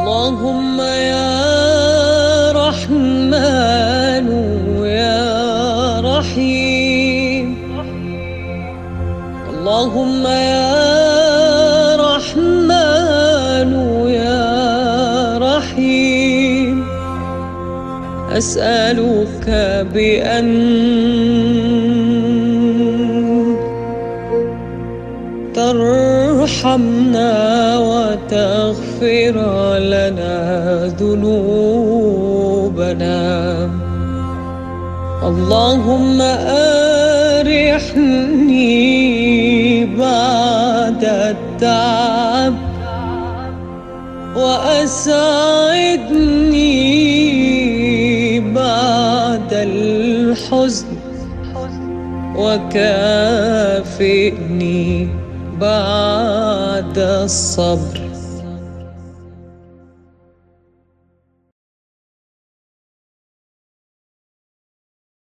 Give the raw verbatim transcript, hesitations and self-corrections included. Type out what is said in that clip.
اللهم يا رحمن يا رحيم، اللهم يا رحمن يا رحيم، أسألك بأن ترحمنا وتغفر لنا ذنوبنا. اللهم أرحني بعد التعب، وأسعدني بعد الحزن، وكافئني بعد الصبر.